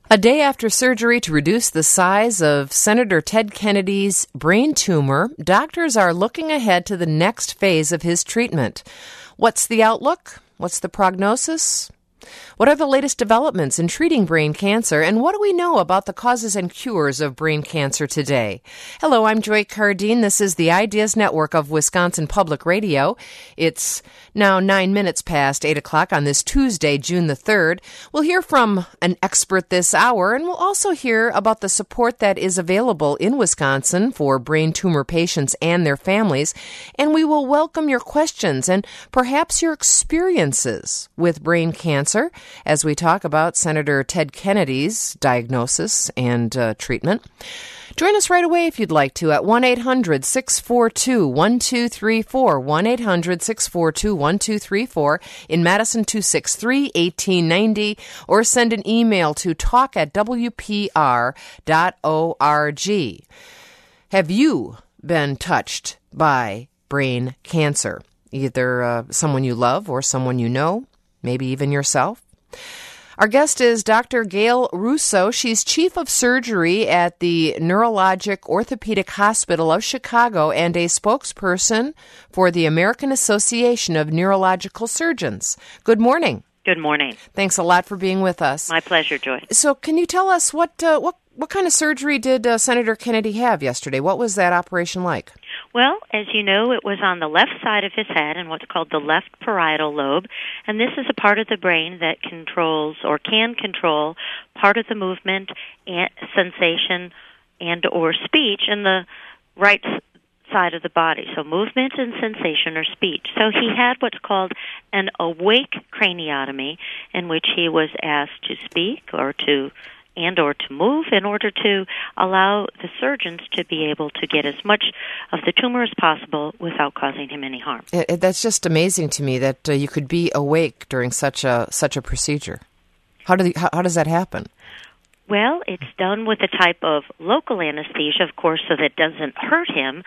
A day after surgery to reduce the size of Senator Ted Kennedy's brain tumor, doctors are looking ahead to the next phase of his treatment. What's the outlook? What's the prognosis? What are the latest developments in treating brain cancer, and what do we know about the causes and cures of brain cancer today? Hello, I'm Joy Cardine. This is the Ideas Network of Wisconsin Public Radio. It's now 9 minutes past 8 o'clock on this Tuesday, June the 3rd. We'll hear from an expert this hour, and we'll also hear about the support that is available in Wisconsin for brain tumor patients and their families. And we will welcome your questions and perhaps your experiences with brain cancer as we talk about Senator Ted Kennedy's diagnosis and treatment. Join us right away if you'd like to at 1-800-642-1234, 1-800-642-1234, in Madison 263-1890, or send an email to talk@wpr.org. Have you been touched by brain cancer? Either someone you love or someone you know, maybe even yourself? Our guest is Dr. Gail Russo. She's chief of surgery at the Neurologic Orthopedic Hospital of Chicago and a spokesperson for the American Association of Neurological Surgeons. Good morning. Good morning. Thanks a lot for being with us. My pleasure, Joy. So can you tell us what kind of surgery did Senator Kennedy have yesterday? What was that operation like? Well, as you know, it was on the left side of his head in what's called the left parietal lobe, and this is a part of the brain that controls or can control part of the movement, and sensation, and or speech in the right side of the body. So movement and sensation or speech. So he had what's called an awake craniotomy, in which he was asked to speak or to move in order to allow the surgeons to be able to get as much of the tumor as possible without causing him any harm. That's just amazing to me that you could be awake during such a procedure. How does that happen? Well, it's done with a type of local anesthesia, of course, so that it doesn't hurt him,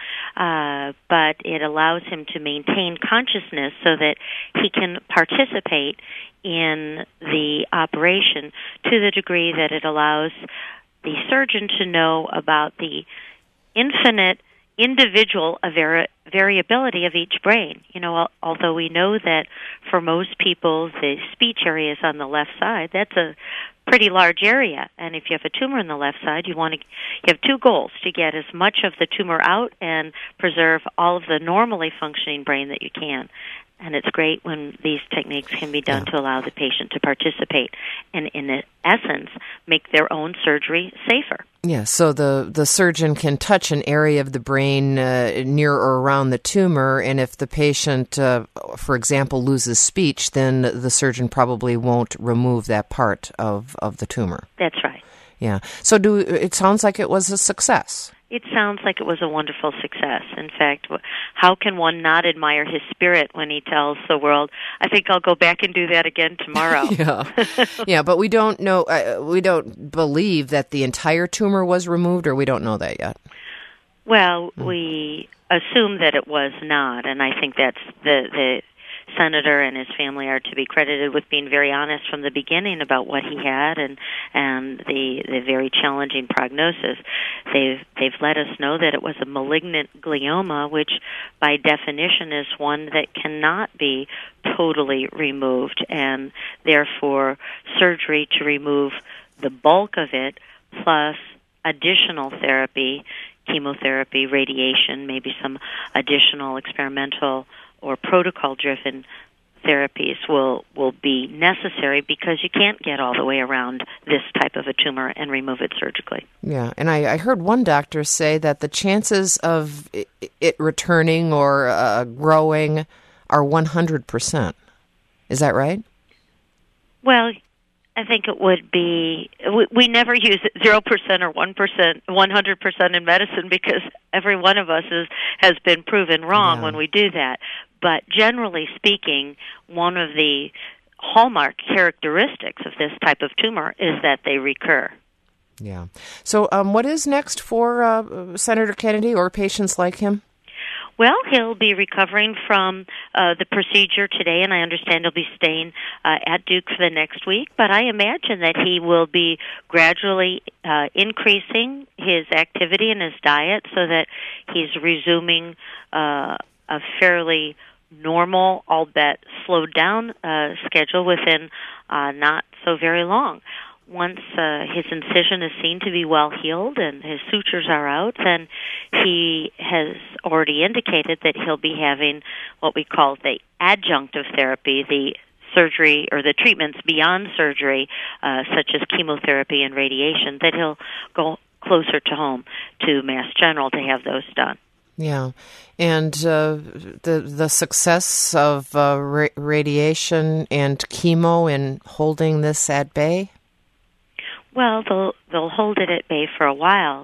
but it allows him to maintain consciousness so that he can participate in the operation to the degree that it allows the surgeon to know about the infinite individual variability of each brain. You know, although we know that for most people the speech area is on the left side, that's a pretty large area, and if you have a tumor in the left side, you have two goals: to get as much of the tumor out and preserve all of the normally functioning brain that you can. And it's great when these techniques can be done to allow the patient to participate and, in essence, make their own surgery safer. Yeah, so the surgeon can touch an area of the brain near or around the tumor, and if the patient, for example, loses speech, then the surgeon probably won't remove that part of the tumor. That's right. Yeah. So it sounds like it was a success. It sounds like it was a wonderful success. In fact, how can one not admire his spirit when he tells the world, I think I'll go back and do that again tomorrow? Yeah, but we don't know, we don't believe that the entire tumor was removed, or we don't know that yet? Well, we assume that it was not, and I think that's the senator and his family are to be credited with being very honest from the beginning about what he had and the very challenging prognosis. They've let us know that it was a malignant glioma, which by definition is one that cannot be totally removed, and therefore surgery to remove the bulk of it plus additional therapy, chemotherapy, radiation, maybe some additional experimental or protocol-driven therapies will be necessary, because you can't get all the way around this type of a tumor and remove it surgically. Yeah, and I heard one doctor say that the chances of it returning or growing are 100%. Is that right? Well, I think it would be, we never use 0% or 1%, 100% in medicine, because every one of us has been proven wrong when we do that. But generally speaking, one of the hallmark characteristics of this type of tumor is that they recur. Yeah. So what is next for Senator Kennedy or patients like him? Well, he'll be recovering from the procedure today, and I understand he'll be staying at Duke for the next week. But I imagine that he will be gradually increasing his activity and his diet so that he's resuming a fairly normal, albeit slowed down schedule within not so very long. Once his incision is seen to be well healed and his sutures are out, then he has already indicated that he'll be having what we call the adjunctive therapy, the surgery or the treatments beyond surgery, such as chemotherapy and radiation, that he'll go closer to home to Mass General to have those done. Yeah, and the success of radiation and chemo in holding this at bay? Well, they'll hold it at bay for a while.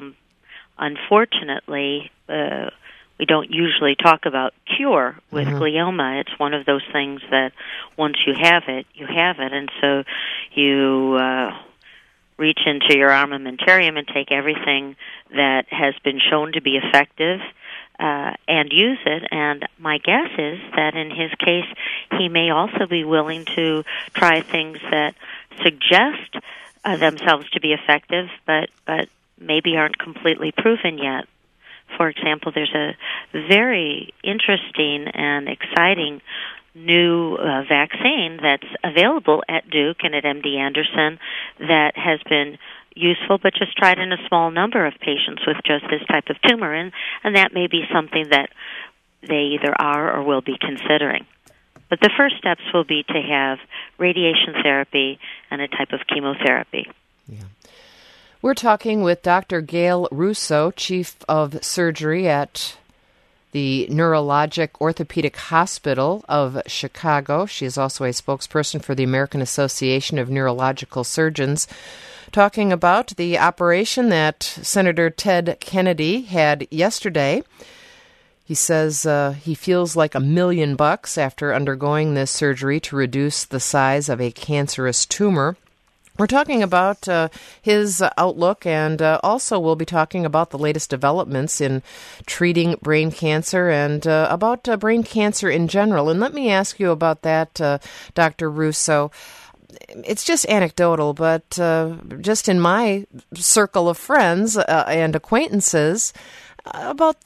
Unfortunately, we don't usually talk about cure with glioma. It's one of those things that once you have it, and so you reach into your armamentarium and take everything that has been shown to be effective and use it. And my guess is that in his case, he may also be willing to try things that suggest themselves to be effective, but maybe aren't completely proven yet. For example, there's a very interesting and exciting new vaccine that's available at Duke and at MD Anderson that has been useful, but just tried in a small number of patients with just this type of tumor, and that may be something that they either are or will be considering. But the first steps will be to have radiation therapy and a type of chemotherapy. Yeah. We're talking with Dr. Gail Russo, Chief of Surgery at the Neurologic Orthopedic Hospital of Chicago. She is also a spokesperson for the American Association of Neurological Surgeons, talking about the operation that Senator Ted Kennedy had yesterday. He says he feels like $1 million after undergoing this surgery to reduce the size of a cancerous tumor. We're talking about his outlook, and also we'll be talking about the latest developments in treating brain cancer and about brain cancer in general. And let me ask you about that, Dr. Russo. It's just anecdotal, but just in my circle of friends and acquaintances, about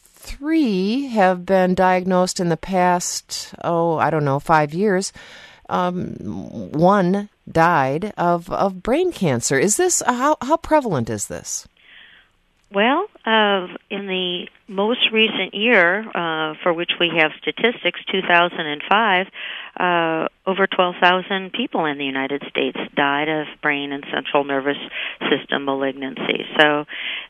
3 have been diagnosed in the past, 5 years. 1 died of brain cancer. Is this how prevalent is this? Well, in the most recent year, for which we have statistics, 2005, over 12,000 people in the United States died of brain and central nervous system malignancy. So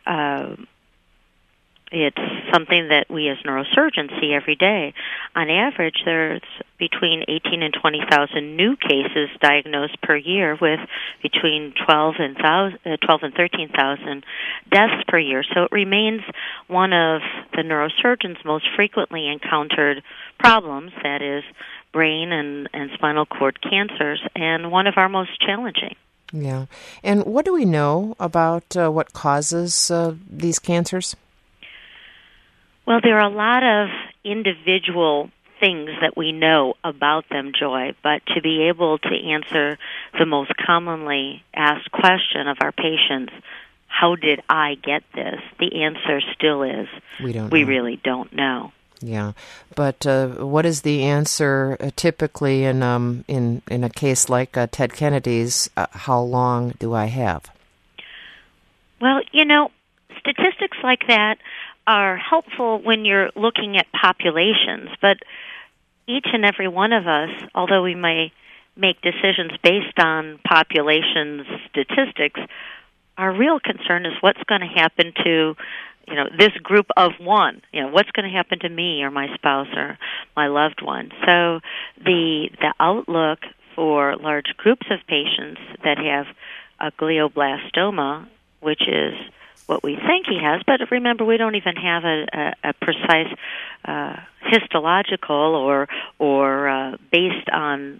it's something that we as neurosurgeons see every day. On average, there's between 18 and 20,000 new cases diagnosed per year, with between 12 and 13,000 deaths per year. So it remains one of the neurosurgeons' most frequently encountered problems, that is, brain and spinal cord cancers, and one of our most challenging. Yeah. And what do we know about what causes these cancers? Well, there are a lot of individual things that we know about them, Joy, but to be able to answer the most commonly asked question of our patients, how did I get this? The answer still is, we really don't know. Yeah, but what is the answer typically in a case like Ted Kennedy's? How long do I have? Well, statistics like that are helpful when you're looking at populations, but each and every one of us, although we may make decisions based on population statistics, our real concern is what's going to happen to this group of one. What's going to happen to me or my spouse or my loved one. So the outlook for large groups of patients that have a glioblastoma, which is what we think he has, but remember, we don't even have a precise histological or based on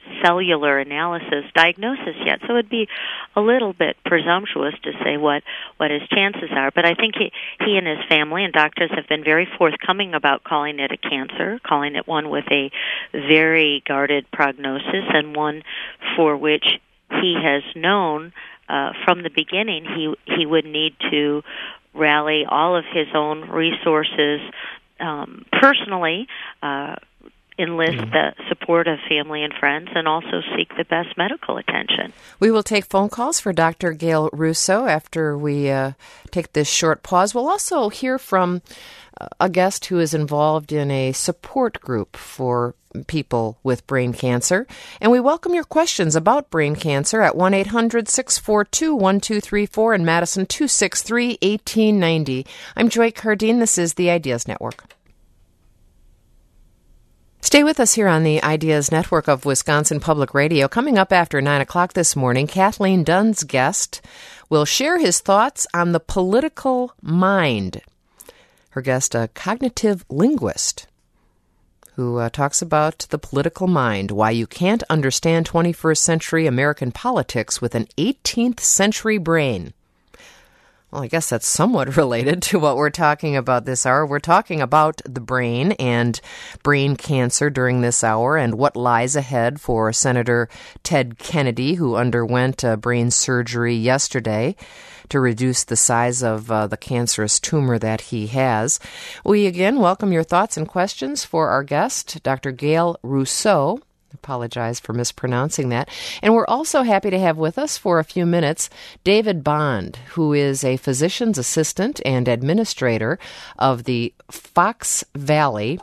cellular analysis diagnosis yet. So it'd be a little bit presumptuous to say what his chances are. But I think he and his family and doctors have been very forthcoming about calling it a cancer, calling it one with a very guarded prognosis, and one for which he has known from the beginning he would need to rally all of his own resources personally, enlist the support of family and friends, and also seek the best medical attention. We will take phone calls for Dr. Gail Russo after we take this short pause. We'll also hear from a guest who is involved in a support group for people with brain cancer. And we welcome your questions about brain cancer at 1-800-642-1234 and Madison 263-1890. I'm Joy Cardine. This is the Ideas Network. Stay with us here on the Ideas Network of Wisconsin Public Radio. Coming up after 9 o'clock this morning, Kathleen Dunn's guest will share his thoughts on the political mind. Her guest, a cognitive linguist, who talks about the political mind, why you can't understand 21st century American politics with an 18th century brain. Well, I guess that's somewhat related to what we're talking about this hour. We're talking about the brain and brain cancer during this hour and what lies ahead for Senator Ted Kennedy, who underwent brain surgery yesterday to reduce the size of the cancerous tumor that he has. We again welcome your thoughts and questions for our guest, Dr. Gail Russo. Apologize for mispronouncing that. And we're also happy to have with us for a few minutes David Bond, who is a physician's assistant and administrator of the Fox Valley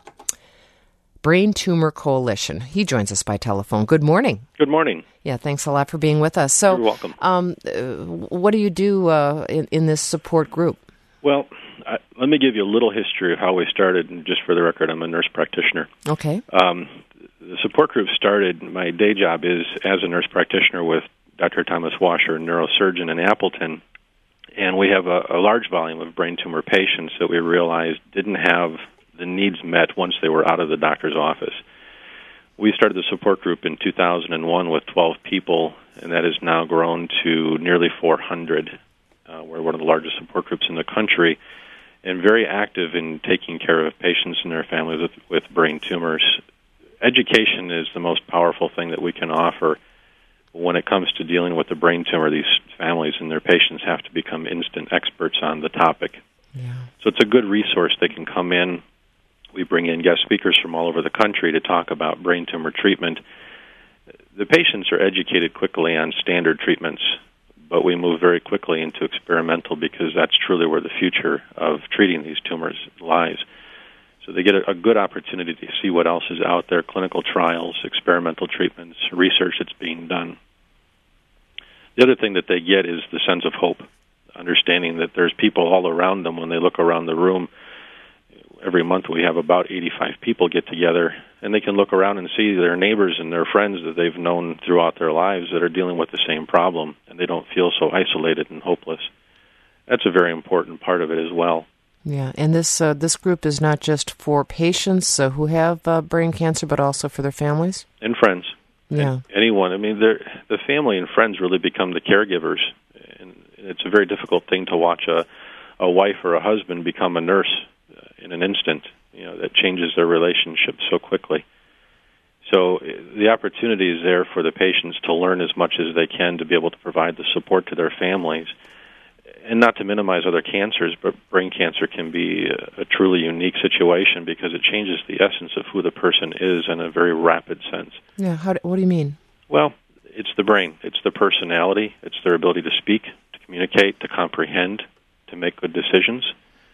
Brain Tumor Coalition. He joins us by telephone. Good morning. Good morning. Yeah, thanks a lot for being with us. So, you're welcome. What do you do in this support group? Well, let me give you a little history of how we started. And just for the record, I'm a nurse practitioner. Okay. The support group started, my day job is as a nurse practitioner with Dr. Thomas Washer, neurosurgeon in Appleton, and we have a large volume of brain tumor patients that we realized didn't have the needs met once they were out of the doctor's office. We started the support group in 2001 with 12 people, and that has now grown to nearly 400. We're one of the largest support groups in the country, and very active in taking care of patients and their families with brain tumors. Education is the most powerful thing that we can offer when it comes to dealing with the brain tumor. These families and their patients have to become instant experts on the topic. Yeah. So it's a good resource. They can come in. We bring in guest speakers from all over the country to talk about brain tumor treatment. The patients are educated quickly on standard treatments, but we move very quickly into experimental because that's truly where the future of treating these tumors lies. So they get a good opportunity to see what else is out there, clinical trials, experimental treatments, research that's being done. The other thing that they get is the sense of hope, understanding that there's people all around them when they look around the room. Every month we have about 85 people get together, and they can look around and see their neighbors and their friends that they've known throughout their lives that are dealing with the same problem, and they don't feel so isolated and hopeless. That's a very important part of it as well. Yeah, and this group is not just for patients who have brain cancer, but also for their families? And friends. Yeah. And anyone. I mean, the family and friends really become the caregivers. And it's a very difficult thing to watch a wife or a husband become a nurse in an instant. You know, that changes their relationship so quickly. So the opportunity is there for the patients to learn as much as they can to be able to provide the support to their families. And not to minimize other cancers, but brain cancer can be a truly unique situation because it changes the essence of who the person is in a very rapid sense. Yeah, what do you mean? Well, it's the brain. It's the personality. It's their ability to speak, to communicate, to comprehend, to make good decisions.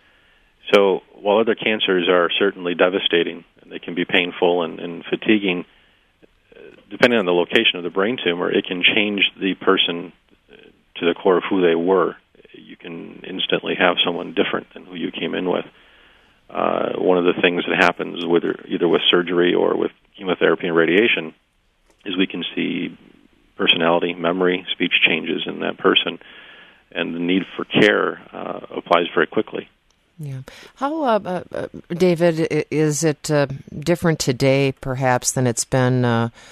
So while other cancers are certainly devastating, and they can be painful and fatiguing, depending on the location of the brain tumor, it can change the person to the core of who they were. You can instantly have someone different than who you came in with. One of the things that happens either with surgery or with chemotherapy and radiation is we can see personality, memory, speech changes in that person, and the need for care applies very quickly. Yeah. How, David, is it different today, perhaps, than it's been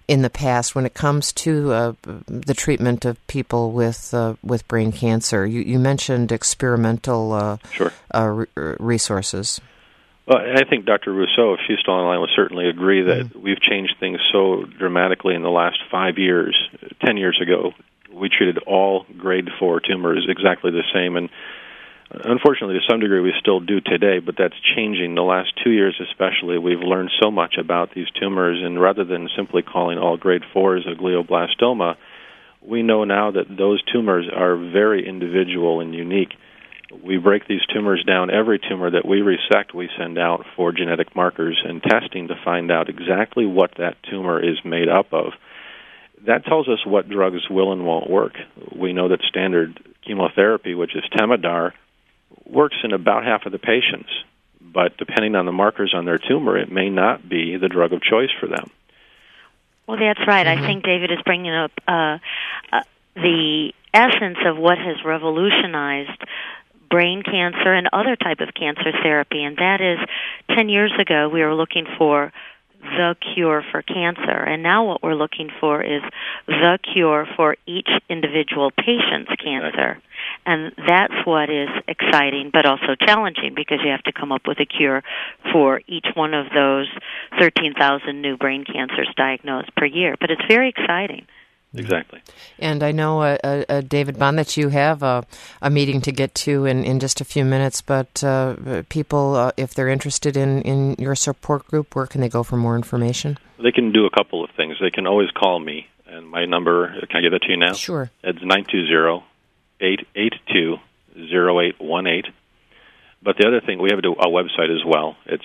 in the past when it comes to the treatment of people with brain cancer? You mentioned experimental resources. Well, I think Dr. Rousseau, if she's still on the line, would certainly agree that we've changed things so dramatically in the last 5 years. 10 years ago, we treated all grade 4 tumors exactly the same, and unfortunately, to some degree, we still do today, but that's changing. The last 2 years especially, we've learned so much about these tumors, and rather than simply calling all grade 4s a glioblastoma, we know now that those tumors are very individual and unique. We break these tumors down. Every tumor that we resect, we send out for genetic markers and testing to find out exactly what that tumor is made up of. That tells us what drugs will and won't work. We know that standard chemotherapy, which is Temodar, works in about half of the patients, but depending on the markers on their tumor, it may not be the drug of choice for them. Well, that's right. I think David is bringing up the essence of what has revolutionized brain cancer and other type of cancer therapy, and that is 10 years ago we were looking for the cure for cancer, and now what we're looking for is the cure for each individual patient's cancer. And that's what is exciting but also challenging, because you have to come up with a cure for each one of those 13,000 new brain cancers diagnosed per year. But it's very exciting. Exactly. And I know, David Bond, that you have a meeting to get to in just a few minutes, but people, if they're interested in your support group, where can they go for more information? They can do a couple of things. They can always call me, and my number, can I give it to you now? Sure. It's 920-882-0818. But the other thing, we have a website as well. It's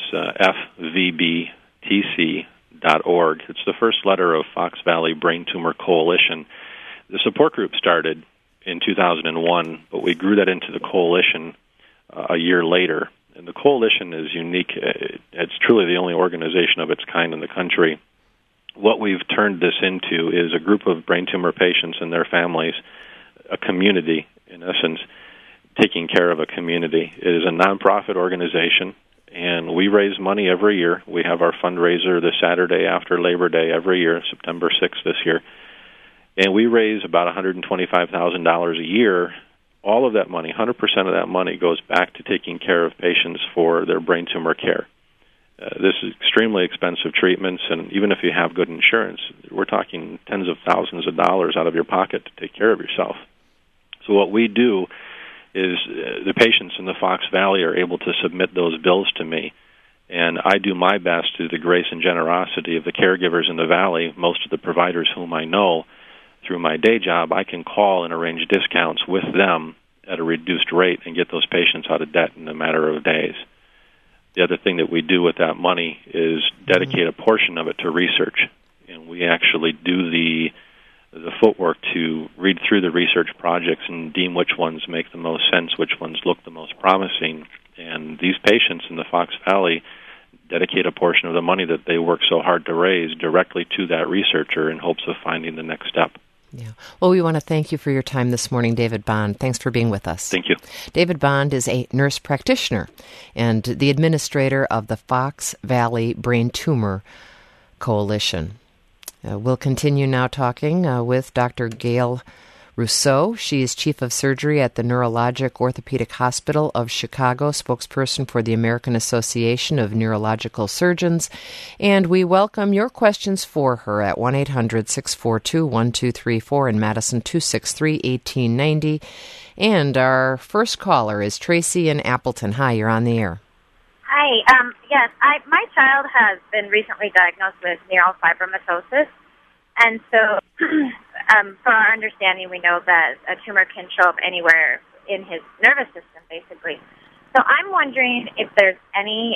fvbtc.org. It's the first letter of Fox Valley Brain Tumor Coalition. The support group started in 2001, but we grew that into the coalition a year later. And the coalition is unique. It's truly the only organization of its kind in the country. What we've turned this into is a group of brain tumor patients and their families, a community, in essence, taking care of a community. It is a nonprofit organization, and we raise money every year. We have our fundraiser the Saturday after Labor Day every year, September 6th this year. And we raise about $125,000 a year. All of that money, 100% of that money, goes back to taking care of patients for their brain tumor care. This is extremely expensive treatments, and even if you have good insurance, we're talking tens of thousands of dollars out of your pocket to take care of yourself. So what we do is the patients in the Fox Valley are able to submit those bills to me, and I do my best through the grace and generosity of the caregivers in the Valley, most of the providers whom I know. Through my day job, I can call and arrange discounts with them at a reduced rate and get those patients out of debt in a matter of days. The other thing that we do with that money is dedicate a portion of it to research, and we actually do the footwork to read through the research projects and deem which ones make the most sense, which ones look the most promising. And these patients in the Fox Valley dedicate a portion of the money that they work so hard to raise directly to that researcher in hopes of finding the next step. Yeah. Well, we want to thank you for your time this morning, David Bond. Thanks for being with us. Thank you. David Bond is a nurse practitioner and the administrator of the Fox Valley Brain Tumor Coalition. We'll continue now talking with Dr. Gail Rousseau. She is Chief of Surgery at the Neurologic Orthopedic Hospital of Chicago, spokesperson for the American Association of Neurological Surgeons. And we welcome your questions for her at 1-800-642-1234 in Madison, 263-1890. And our first caller is Tracy in Appleton. Hi, you're on the air. Hi. Yes, my child has been recently diagnosed with neurofibromatosis, and so for our understanding, we know that a tumor can show up anywhere in his nervous system, basically. So I'm wondering if there's any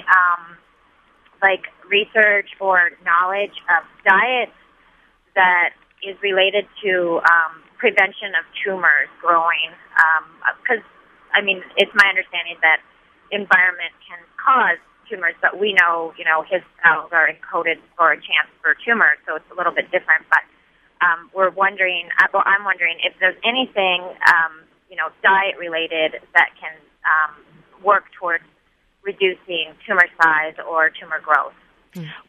research or knowledge of diet that is related to prevention of tumors growing, because it's my understanding that environment can cause tumors, but we know, his cells are encoded for a chance for tumors, so it's a little bit different. But I'm wondering if there's anything, diet-related that can work towards reducing tumor size or tumor growth. Well,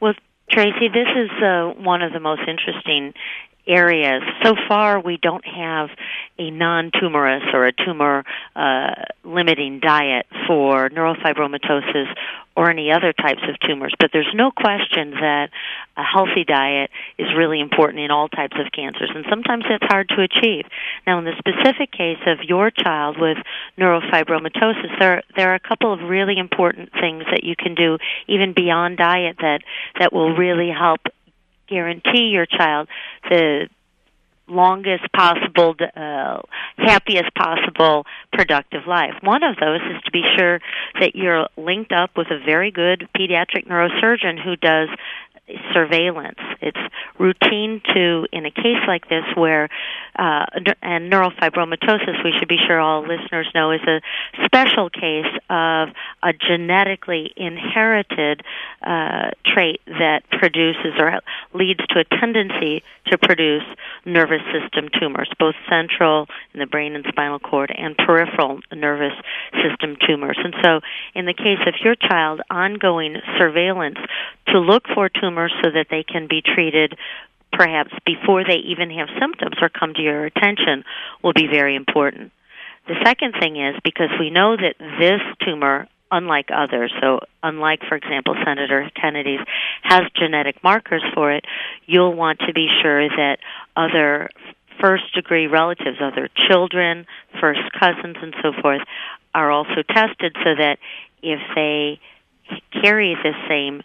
Tracy, this is one of the most interesting areas. So far, we don't have a non-tumorous or a tumor-limiting diet for neurofibromatosis or any other types of tumors, but there's no question that a healthy diet is really important in all types of cancers, and sometimes that's hard to achieve. Now, in the specific case of your child with neurofibromatosis, there are a couple of really important things that you can do, even beyond diet, that will really help guarantee your child the longest possible, happiest possible, productive life. One of those is to be sure that you're linked up with a very good pediatric neurosurgeon who does surveillance. It's routine to, in a case like this where, and neurofibromatosis, we should be sure all listeners know, is a special case of a genetically inherited trait that produces or leads to a tendency to produce nervous system tumors, both central in the brain and spinal cord and peripheral nervous system tumors. And so in the case of your child, ongoing surveillance to look for tumors so that they can be treated perhaps before they even have symptoms or come to your attention will be very important. The second thing is, because we know that this tumor, unlike others, so unlike, for example, Senator Kennedy's, has genetic markers for it, you'll want to be sure that other first-degree relatives, other children, first cousins, and so forth, are also tested so that if they carry the same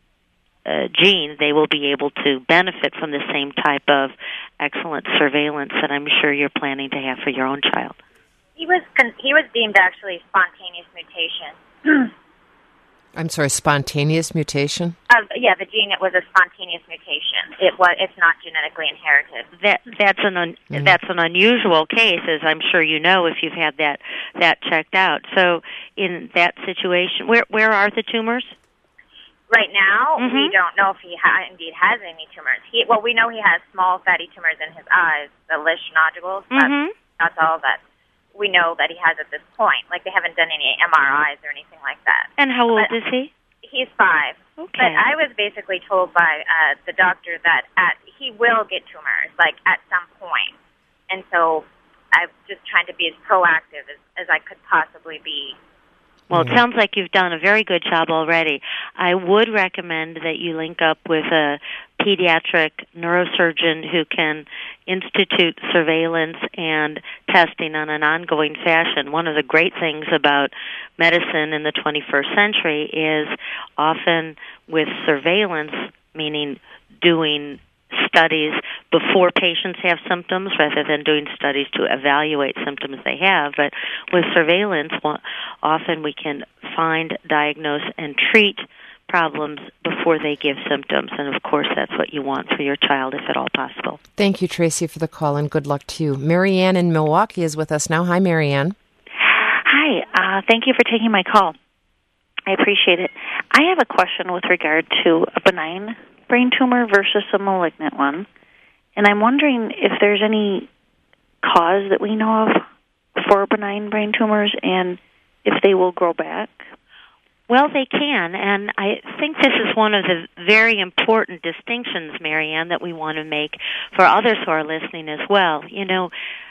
gene, they will be able to benefit from the same type of excellent surveillance that I'm sure you're planning to have for your own child. He was deemed actually spontaneous mutation. I'm sorry, spontaneous mutation? Yeah, the gene, it was a spontaneous mutation. It's not genetically inherited. That's an unusual case, as I'm sure you know if you've had that checked out. So in that situation, where are the tumors? Right now, we don't know if he indeed has any tumors. We know he has small fatty tumors in his eyes, the Lisch nodules. That's all that we know that he has at this point. Like, they haven't done any MRIs or anything like that. And how old is he? He's 5. Okay. But I was basically told by the doctor that he will get tumors, like, at some point. And so I'm just trying to be as proactive as I could possibly be. Well, it sounds like you've done a very good job already. I would recommend that you link up with a pediatric neurosurgeon who can institute surveillance and testing on an ongoing fashion. One of the great things about medicine in the 21st century is often with surveillance, meaning doing studies before patients have symptoms rather than doing studies to evaluate symptoms they have. But with surveillance, often we can find, diagnose, and treat problems before they give symptoms. And, of course, that's what you want for your child, if at all possible. Thank you, Tracy, for the call, and good luck to you. Marianne in Milwaukee is with us now. Hi, Marianne. Hi. Thank you for taking my call. I appreciate it. I have a question with regard to a benign brain tumor versus a malignant one, and I'm wondering if there's any cause that we know of for benign brain tumors and if they will grow back. Well, they can, and I think this is one of the very important distinctions, Marianne, that we want to make for others who are listening as well. You know,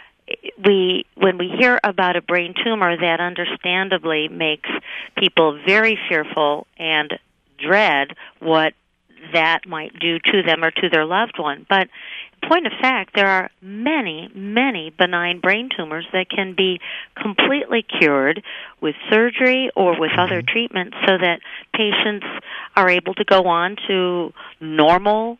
when we hear about a brain tumor, that understandably makes people very fearful and dread what that might do to them or to their loved one. But in point of fact, there are many, many benign brain tumors that can be completely cured with surgery or with other treatments so that patients are able to go on to normal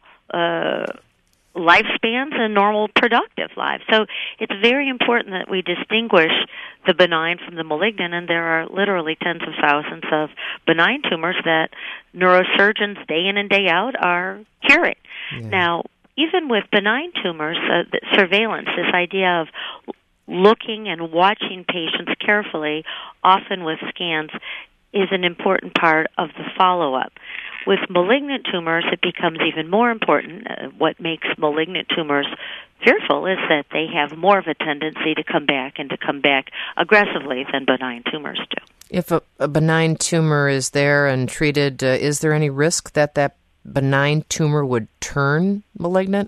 lifespans and normal productive lives. So it's very important that we distinguish the benign from the malignant, and there are literally tens of thousands of benign tumors that neurosurgeons day in and day out are curing. Yeah. Now, even with benign tumors, the surveillance, this idea of looking and watching patients carefully, often with scans, is an important part of the follow-up. With malignant tumors, it becomes even more important. What makes malignant tumors fearful is that they have more of a tendency to come back and to come back aggressively than benign tumors do. If a benign tumor is there and treated, is there any risk that benign tumor would turn malignant?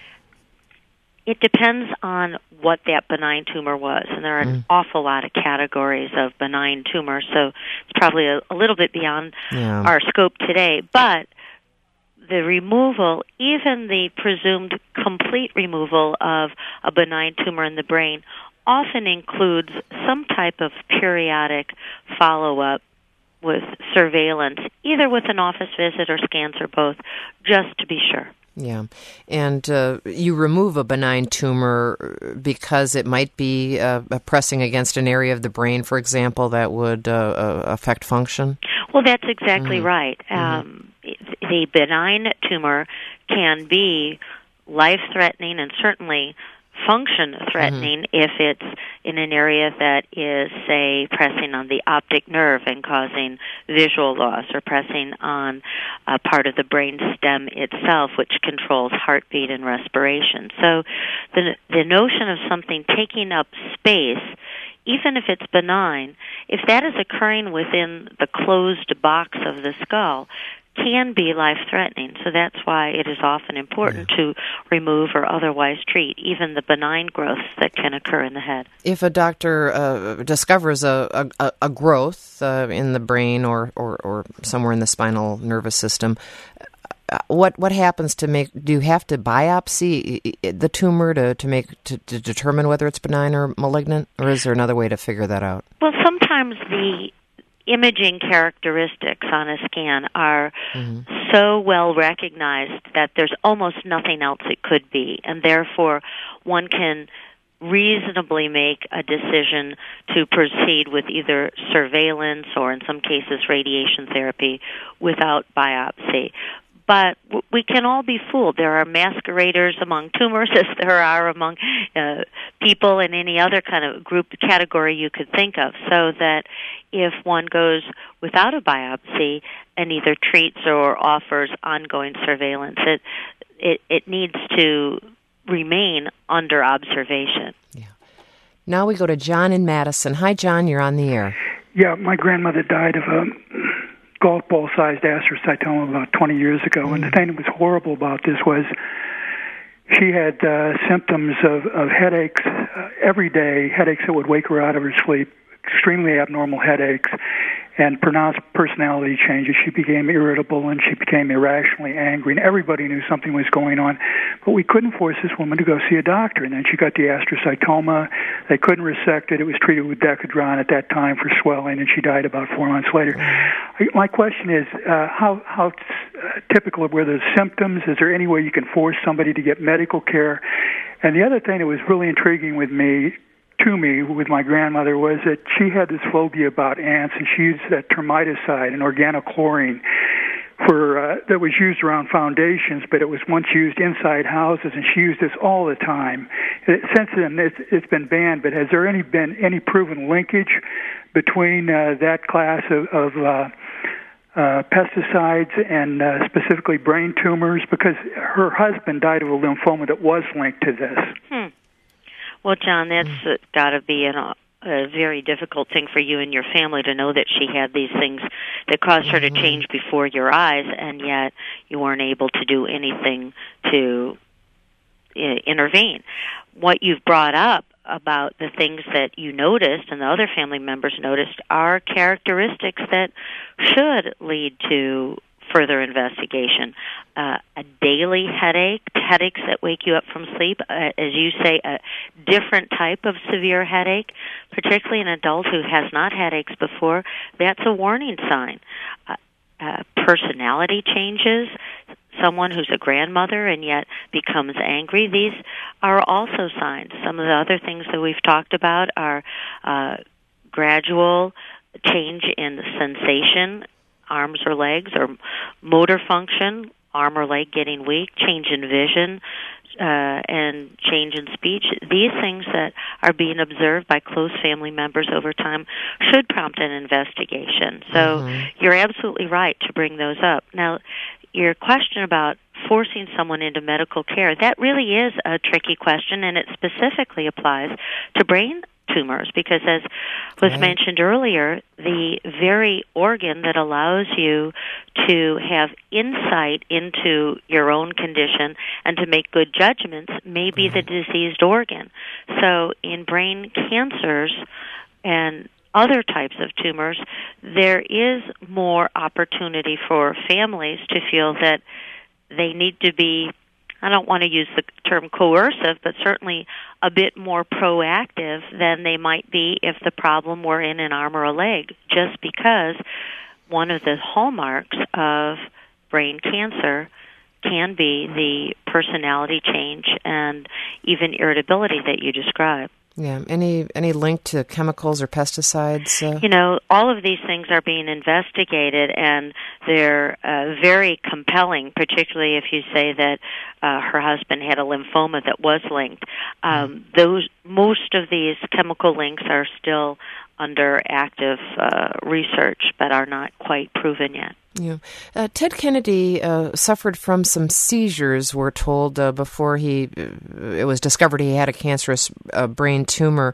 It depends on what that benign tumor was, and there are an awful lot of categories of benign tumors, so it's probably a little bit beyond our scope today. But the removal, even the presumed complete removal of a benign tumor in the brain, often includes some type of periodic follow-up with surveillance, either with an office visit or scans or both, just to be sure. Yeah, and you remove a benign tumor because it might be pressing against an area of the brain, for example, that would affect function? Well, that's exactly right. The benign tumor can be life-threatening and certainly function-threatening if it's in an area that is, say, pressing on the optic nerve and causing visual loss, or pressing on a part of the brain stem itself, which controls heartbeat and respiration. So the notion of something taking up space, even if it's benign, if that is occurring within the closed box of the skull, can be life-threatening. So that's why it is often important to remove or otherwise treat even the benign growths that can occur in the head. If a doctor discovers a growth in the brain or somewhere in the spinal nervous system, what happens to make? Do you have to biopsy the tumor to determine whether it's benign or malignant, or is there another way to figure that out? Well, sometimes the imaging characteristics on a scan are so well recognized that there's almost nothing else it could be, and therefore one can reasonably make a decision to proceed with either surveillance or, in some cases, radiation therapy without biopsy. But we can all be fooled. There are masqueraders among tumors as there are among people in any other kind of group category you could think of, so that if one goes without a biopsy and either treats or offers ongoing surveillance, it needs to remain under observation. Yeah. Now we go to John in Madison. Hi, John. You're on the air. Yeah, my grandmother died of a golf ball-sized astrocytoma about 20 years ago, and the thing that was horrible about this was she had symptoms of headaches every day, headaches that would wake her out of her sleep, extremely abnormal headaches, and pronounced personality changes. She became irritable, and she became irrationally angry, and everybody knew something was going on. But we couldn't force this woman to go see a doctor, and then she got the astrocytoma. They couldn't resect it. It was treated with Decadron at that time for swelling, and she died about 4 months later. My question is, how typical were the symptoms? Is there any way you can force somebody to get medical care? And the other thing that was really intriguing with me with my grandmother was that she had this phobia about ants, and she used that termiticide, an organochlorine, that was used around foundations, but it was once used inside houses, and she used this all the time. Since then, it's been banned, but has there been any proven linkage between that class of pesticides and specifically brain tumors? Because her husband died of a lymphoma that was linked to this. Well, John, that's got to be a very difficult thing for you and your family to know that she had these things that caused her to change before your eyes, and yet you weren't able to do anything to intervene. What you've brought up about the things that you noticed and the other family members noticed are characteristics that should lead to further investigation. A daily headaches that wake you up from sleep, as you say, a different type of severe headache, particularly an adult who has not headaches before, that's a warning sign. Personality changes, someone who's a grandmother and yet becomes angry, these are also signs. Some of the other things that we've talked about are gradual change in sensation, arms or legs, or motor function, arm or leg getting weak, change in vision, and change in speech. These things that are being observed by close family members over time should prompt an investigation. So you're absolutely right to bring those up. Now, your question about forcing someone into medical care, that really is a tricky question, and it specifically applies to brain tumors, because as was mentioned earlier, the very organ that allows you to have insight into your own condition and to make good judgments may be the diseased organ. So in brain cancers and other types of tumors, there is more opportunity for families to feel that they need to be, I don't want to use the term coercive, but certainly a bit more proactive than they might be if the problem were in an arm or a leg, just because one of the hallmarks of brain cancer can be the personality change and even irritability that you describe. Yeah. Any link to chemicals or pesticides? All of these things are being investigated, and they're very compelling, particularly if you say that her husband had a lymphoma that was linked. Most of these chemical links are still under active research, but are not quite proven yet. Yeah. Ted Kennedy suffered from some seizures, we're told, before it was discovered he had a cancerous brain tumor.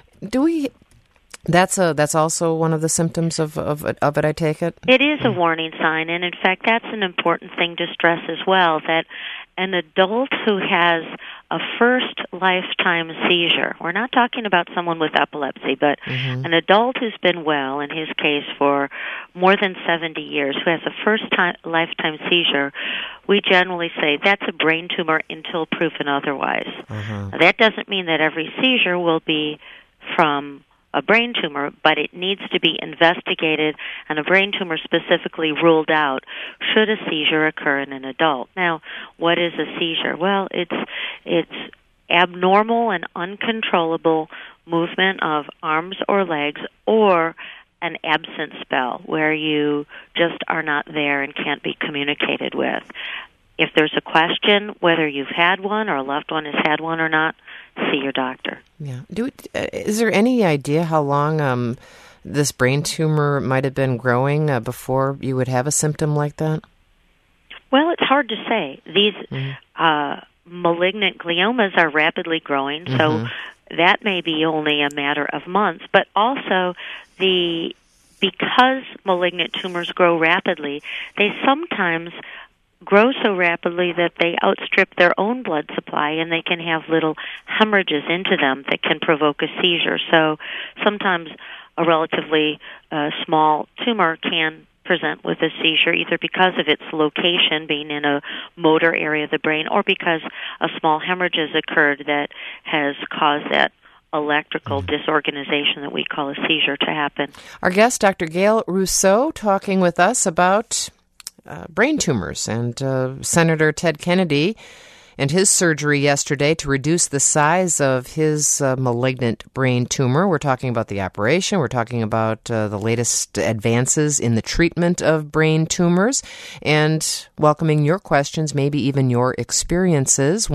That's also one of the symptoms of it, I take it? It is a warning sign, and in fact, that's an important thing to stress as well, that an adult who has a first lifetime seizure, we're not talking about someone with epilepsy, but an adult who's been well, in his case, for more than 70 years, who has a first lifetime seizure, we generally say that's a brain tumor until proven otherwise. That doesn't mean that every seizure will be from a brain tumor, but it needs to be investigated and a brain tumor specifically ruled out should a seizure occur in an adult. Now, what is a seizure? Well, it's abnormal and uncontrollable movement of arms or legs, or an absent spell where you just are not there and can't be communicated with. If there's a question whether you've had one or a loved one has had one or not, see your doctor. Yeah. Is there any idea how long this brain tumor might have been growing before you would have a symptom like that? Well, it's hard to say. These malignant gliomas are rapidly growing, so that may be only a matter of months. But also, because malignant tumors grow rapidly, they sometimes grow so rapidly that they outstrip their own blood supply, and they can have little hemorrhages into them that can provoke a seizure. So sometimes a relatively small tumor can present with a seizure, either because of its location being in a motor area of the brain, or because a small hemorrhage has occurred that has caused that electrical disorganization that we call a seizure to happen. Our guest, Dr. Gail Rousseau, talking with us about brain tumors and Senator Ted Kennedy and his surgery yesterday to reduce the size of his malignant brain tumor. We're talking about the operation. We're talking about the latest advances in the treatment of brain tumors, and welcoming your questions, maybe even your experiences.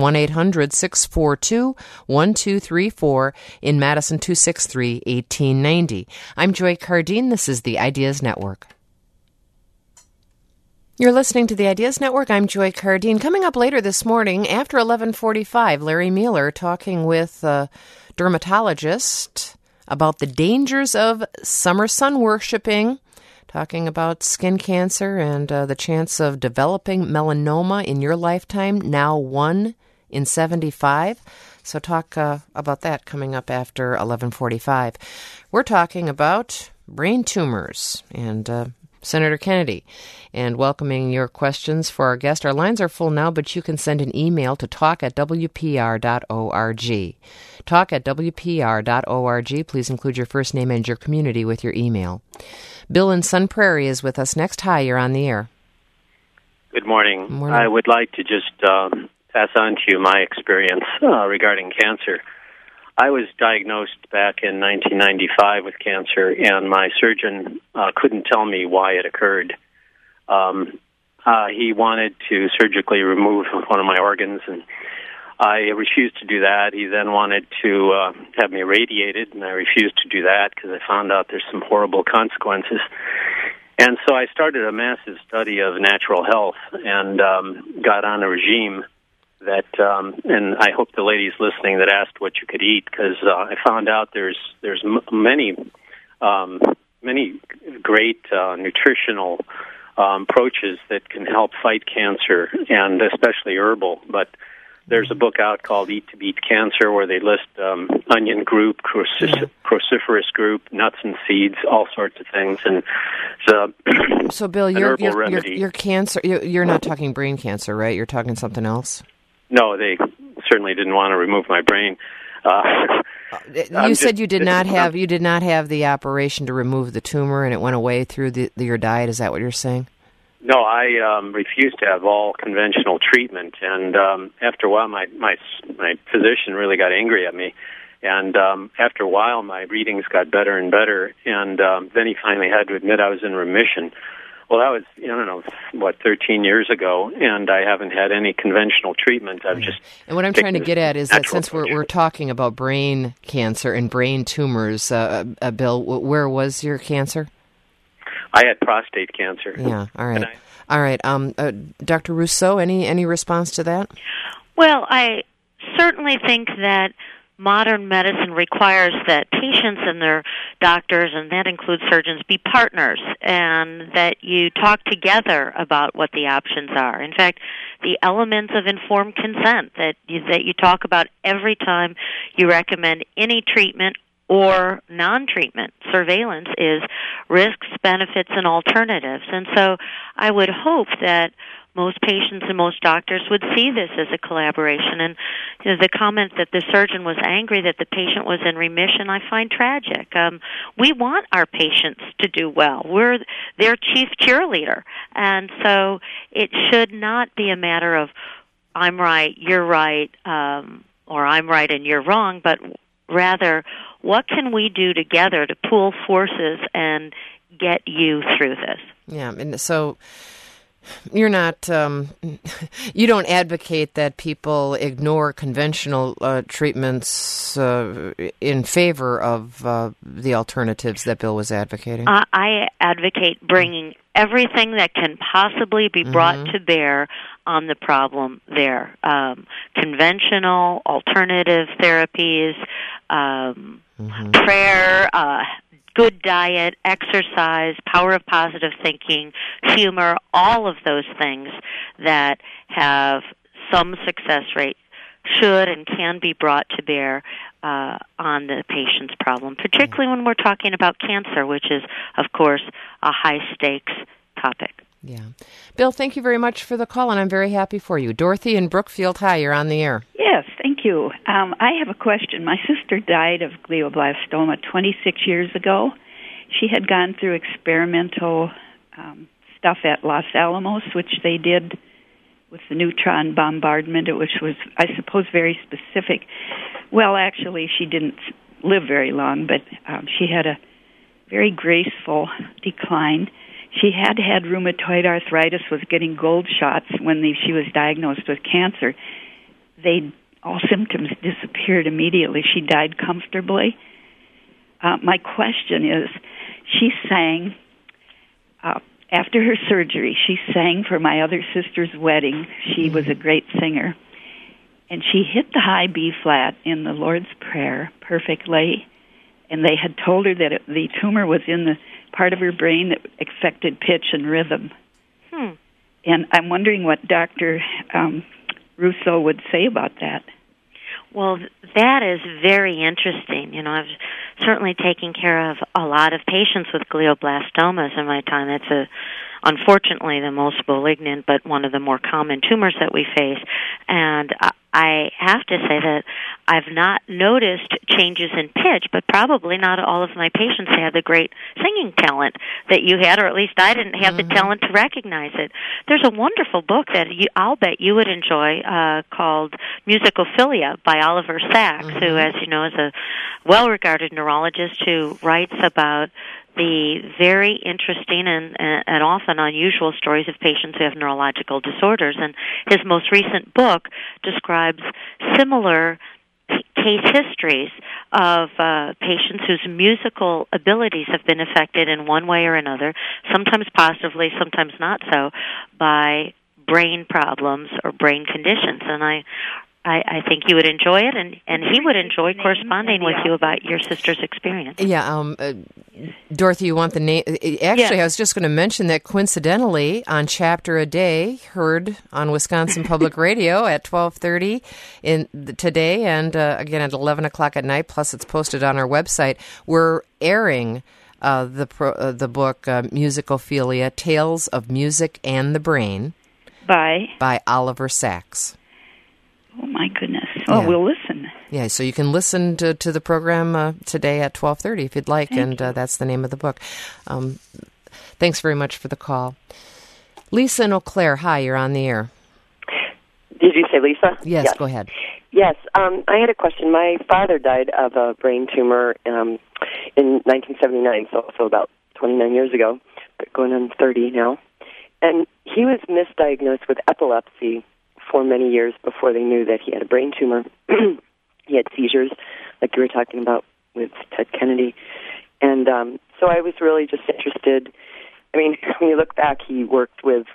1-800-642-1234 in Madison, 263-1890. I'm Joy Cardine. This is the Ideas Network. You're listening to the Ideas Network. I'm Joy Cardine. Coming up later this morning, after 11:45, Larry Mueller talking with a dermatologist about the dangers of summer sun worshipping, talking about skin cancer and the chance of developing melanoma in your lifetime, now 1 in 75. So talk about that coming up after 11:45. We're talking about brain tumors and Senator Kennedy, and welcoming your questions for our guest. Our lines are full now, but you can send an email to talk@wpr.org. Talk@wpr.org. Please include your first name and your community with your email. Bill in Sun Prairie is with us next. Hi, you're on the air. Good morning. Morning. I would like to just pass on to you my experience regarding cancer. I was diagnosed back in 1995 with cancer, and my surgeon couldn't tell me why it occurred. He wanted to surgically remove one of my organs, and I refused to do that. He then wanted to have me radiated, and I refused to do that because I found out there's some horrible consequences. And so I started a massive study of natural health and got on a regime that, and I hope the ladies listening that asked what you could eat, because I found out there's many great nutritional approaches that can help fight cancer, and especially herbal. But there's a book out called Eat to Beat Cancer, where they list onion group, cruciferous group, nuts and seeds, all sorts of things. And so, Bill, your cancer, you're not talking brain cancer, right? You're talking something else? No, they certainly didn't want to remove my brain. You said you did not have the operation to remove the tumor, and it went away through your diet. Is that what you're saying? No, I refused to have all conventional treatment, and after a while, my physician really got angry at me. And after a while, my readings got better and better, and then he finally had to admit I was in remission. Well, that was, 13 years ago, and I haven't had any conventional treatment. And what I'm trying to get at is that since we're talking about brain cancer and brain tumors, Bill, where was your cancer? I had prostate cancer. Yeah, all right. All right. Dr. Rousseau, any response to that? Well, I certainly think that modern medicine requires that patients and their doctors, and that includes surgeons, be partners, and that you talk together about what the options are. In fact, the elements of informed consent that you talk about every time you recommend any treatment or non-treatment surveillance is risks, benefits, and alternatives. And so I would hope that most patients and most doctors would see this as a collaboration. And the comment that the surgeon was angry that the patient was in remission, I find tragic. We want our patients to do well. We're their chief cheerleader. And so it should not be a matter of I'm right, you're right, or I'm right and you're wrong, but rather, what can we do together to pool forces and get you through this? Yeah, and so you're not, you don't advocate that people ignore conventional treatments in favor of the alternatives that Bill was advocating? I advocate bringing everything that can possibly be brought to bear on the problem there. Conventional, alternative therapies, prayer, good diet, exercise, power of positive thinking, humor, all of those things that have some success rate should and can be brought to bear on the patient's problem, particularly when we're talking about cancer, which is, of course, a high-stakes topic. Yeah. Bill, thank you very much for the call, and I'm very happy for you. Dorothy in Brookfield, hi, you're on the air. Yes, thank you. I have a question. My sister died of glioblastoma 26 years ago. She had gone through experimental stuff at Los Alamos, which they did with the neutron bombardment, which was, I suppose, very specific. Well, actually, she didn't live very long, but she had a very graceful decline. She had rheumatoid arthritis, was getting gold shots when she was diagnosed with cancer. All symptoms disappeared immediately. She died comfortably. My question is, she sang, after her surgery, she sang for my other sister's wedding. She was a great singer. And she hit the high B flat in the Lord's Prayer perfectly. And they had told her that the tumor was in the part of her brain that affected pitch and rhythm. And I'm wondering what Dr. Rousseau would say about that. Well, that is very interesting. I've certainly taken care of a lot of patients with glioblastomas in my time. It's unfortunately the most malignant, but one of the more common tumors that we face. And I have to say that I've not noticed changes in pitch, but probably not all of my patients had the great singing talent that you had, or at least I didn't have the talent to recognize it. There's a wonderful book that I'll bet you would enjoy called Musicophilia by Oliver Sacks, who, as you know, is a well-regarded neurologist who writes about the very interesting and often unusual stories of patients who have neurological disorders. And his most recent book describes similar case histories of patients whose musical abilities have been affected in one way or another, sometimes positively, sometimes not so, by brain problems or brain conditions. And I think you would enjoy it, and he would enjoy corresponding with you about your sister's experience. Yeah, Dorothy, you want the name? Actually, I was just going to mention that coincidentally, on Chapter a Day, heard on Wisconsin Public Radio at 12:30 today, and again at 11 o'clock at night. Plus, it's posted on our website. We're airing the book Musicophilia: Tales of Music and the Brain by Oliver Sacks. Oh, my goodness. Oh, yeah. We'll listen. Yeah, so you can listen to the program today at 12:30 if you'd like, Thank you. That's the name of the book. Thanks very much for the call. Lisa in Eau Claire, hi, you're on the air. Did you say Lisa? Yes, go ahead. Yes, I had a question. My father died of a brain tumor in 1979, so about 29 years ago, going on 30 now. And he was misdiagnosed with epilepsy for many years before they knew that he had a brain tumor. He had seizures, like you were talking about with Ted Kennedy. And so I was really just interested. I mean, when you look back, he was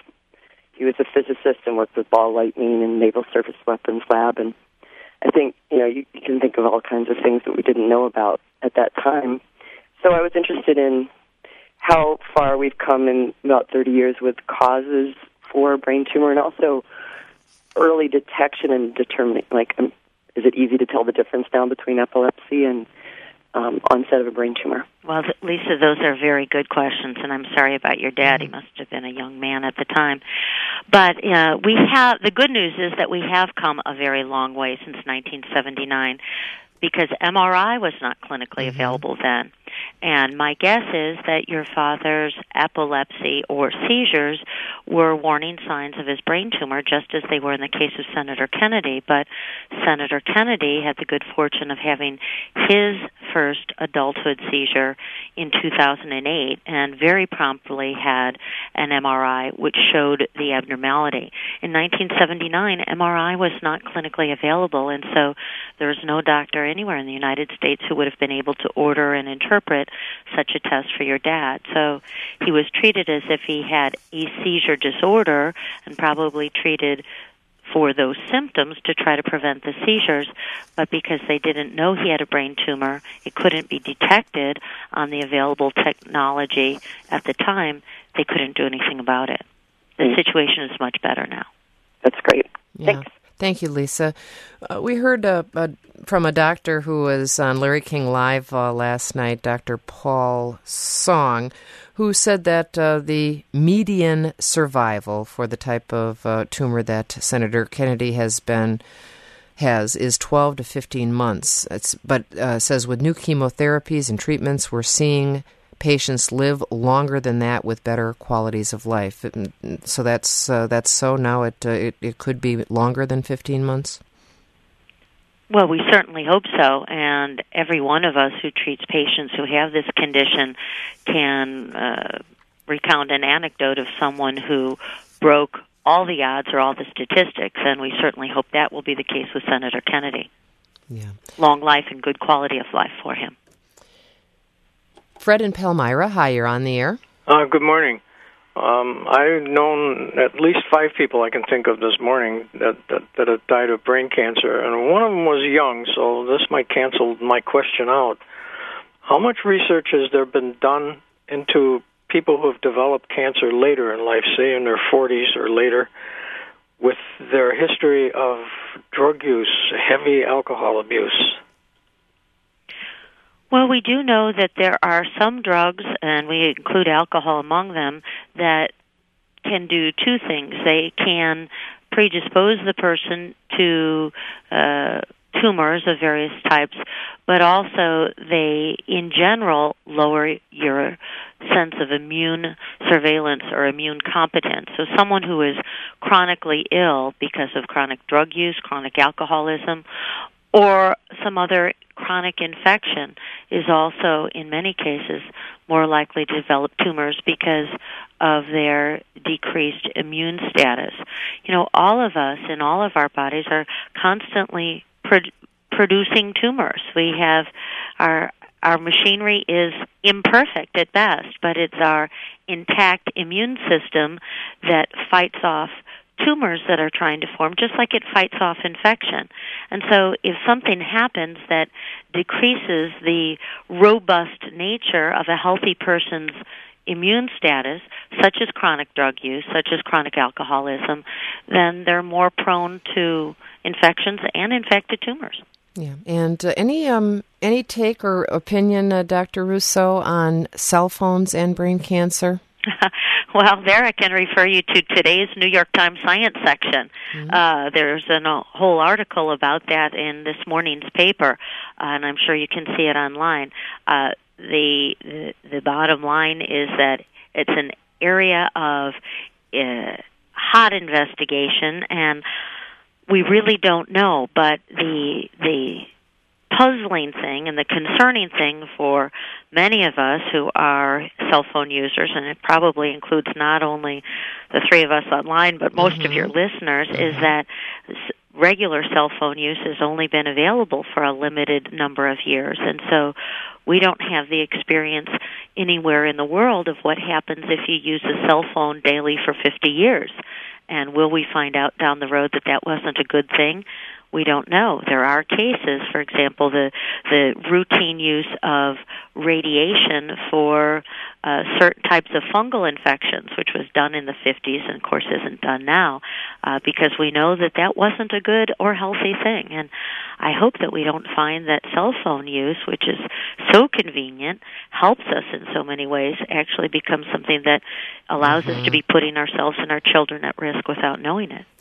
a physicist and worked with ball lightning and Naval Surface Weapons Lab. And I think, you can think of all kinds of things that we didn't know about at that time. So I was interested in how far we've come in about 30 years with causes for a brain tumor, and also early detection and determining, is it easy to tell the difference now between epilepsy and onset of a brain tumor? Well, Lisa, those are very good questions, and I'm sorry about your dad. He must have been a young man at the time. But the good news is that we have come a very long way since 1979, because MRI was not clinically available then. And my guess is that your father's epilepsy or seizures were warning signs of his brain tumor, just as they were in the case of Senator Kennedy. But Senator Kennedy had the good fortune of having his first adulthood seizure in 2008 and very promptly had an MRI which showed the abnormality. In 1979, MRI was not clinically available, and so there was no doctor anywhere in the United States who would have been able to order and interpret such a test for your dad. So he was treated as if he had a seizure disorder and probably treated for those symptoms to try to prevent the seizures, but because they didn't know he had a brain tumor, it couldn't be detected on the available technology at the time, they couldn't do anything about it. The situation is much better now. That's great. Yeah. Thanks. Thank you, Lisa. We heard from a doctor who was on Larry King Live last night, Dr. Paul Song, who said that the median survival for the type of tumor that Senator Kennedy has is 12 to 15 months. But says with new chemotherapies and treatments, we're seeing patients live longer than that with better qualities of life. So that's so now. It could be longer than 15 months. Well, we certainly hope so, and every one of us who treats patients who have this condition can recount an anecdote of someone who broke all the odds or all the statistics, and we certainly hope that will be the case with Senator Kennedy. Yeah. Long life and good quality of life for him. Fred in Palmyra, hi, you're on the air. Good morning. I've known at least 5 people I can think of this morning that have died of brain cancer, and one of them was young, so this might cancel my question out. How much research has there been done into people who have developed cancer later in life, say in their 40s or later, with their history of drug use, heavy alcohol abuse? Well, we do know that there are some drugs, and we include alcohol among them, that can do 2 things. They can predispose the person to tumors of various types, but also they, in general, lower your sense of immune surveillance or immune competence. So someone who is chronically ill because of chronic drug use, chronic alcoholism, or some other chronic infection is also, in many cases, more likely to develop tumors because of their decreased immune status. All of us in all of our bodies are constantly producing tumors. We have our machinery is imperfect at best, but it's our intact immune system that fights off tumors that are trying to form, just like it fights off infection. And so if something happens that decreases the robust nature of a healthy person's immune status, such as chronic drug use, such as chronic alcoholism, then they're more prone to infections and infected tumors. Yeah, and any take or opinion, Dr. Rousseau, on cell phones and brain cancer? Well, there I can refer you to today's New York Times Science section. Mm-hmm. There's a whole article about that in this morning's paper, and I'm sure you can see it online. The bottom line is that it's an area of hot investigation, and we really don't know. But the puzzling thing and the concerning thing for many of us who are cell phone users, and it probably includes not only the three of us online, but most of your listeners, is that regular cell phone use has only been available for a limited number of years. And so we don't have the experience anywhere in the world of what happens if you use a cell phone daily for 50 years. And will we find out down the road that that wasn't a good thing? We don't know. There are cases, for example, the routine use of radiation for certain types of fungal infections, which was done in the 50s and, of course, isn't done now, because we know that that wasn't a good or healthy thing. And I hope that we don't find that cell phone use, which is so convenient, helps us in so many ways, actually becomes something that allows us to be putting ourselves and our children at risk without knowing it.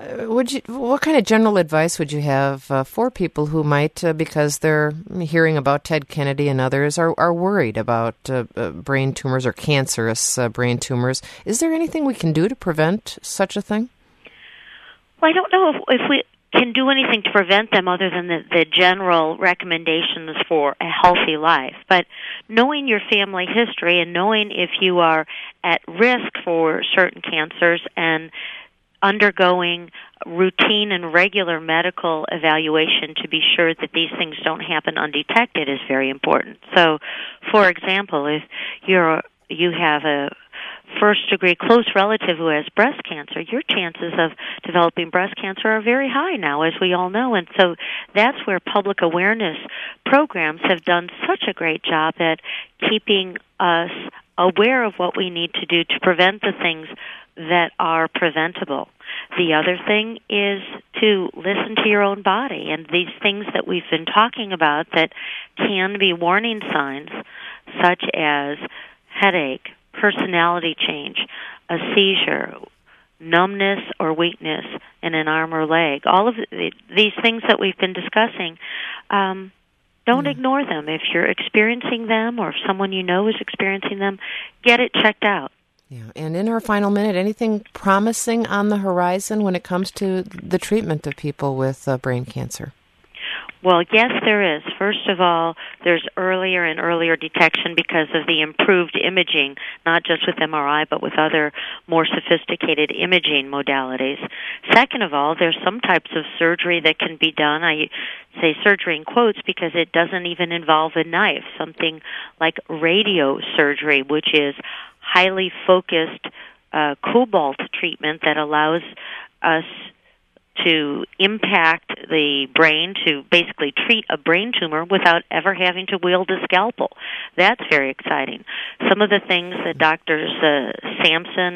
What kind of general advice would you have for people who might, because they're hearing about Ted Kennedy and others, are worried about brain tumors or cancerous brain tumors? Is there anything we can do to prevent such a thing? Well, I don't know if we can do anything to prevent them other than the general recommendations for a healthy life. But knowing your family history and knowing if you are at risk for certain cancers and undergoing routine and regular medical evaluation to be sure that these things don't happen undetected is very important. So, for example, if you have a first-degree close relative who has breast cancer, your chances of developing breast cancer are very high now, as we all know. And so that's where public awareness programs have done such a great job at keeping us aware of what we need to do to prevent the things that are preventable. The other thing is to listen to your own body, and these things that we've been talking about that can be warning signs, such as headache, personality change, a seizure, numbness or weakness in an arm or leg. All of these things that we've been discussing, don't ignore them. If you're experiencing them or if someone you know is experiencing them, get it checked out. Yeah, and in our final minute, anything promising on the horizon when it comes to the treatment of people with brain cancer? Well, yes, there is. First of all, there's earlier and earlier detection because of the improved imaging, not just with MRI, but with other more sophisticated imaging modalities. Second of all, there's some types of surgery that can be done. I say surgery in quotes because it doesn't even involve a knife, something like radiosurgery, which is highly focused cobalt treatment that allows us to impact the brain to basically treat a brain tumor without ever having to wield a scalpel. That's very exciting. Some of the things that Drs. Sampson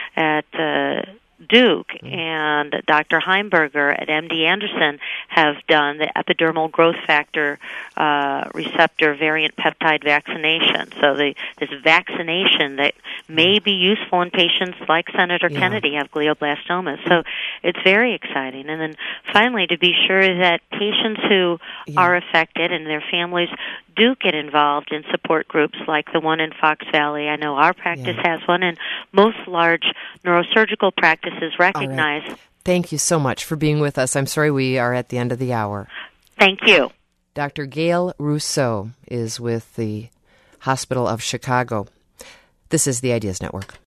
at Duke and Dr. Heimberger at MD Anderson have done, the epidermal growth factor receptor variant peptide vaccination. So this vaccination that may be useful in patients like Senator Kennedy have glioblastomas. So it's very exciting. And then finally, to be sure that patients who are affected and their families do get involved in support groups like the one in Fox Valley. I know our practice has one, and most large neurosurgical practices recognize. Right. Thank you so much for being with us. I'm sorry we are at the end of the hour. Thank you. Dr. Gail Rousseau is with the Hospital of Chicago. This is the Ideas Network.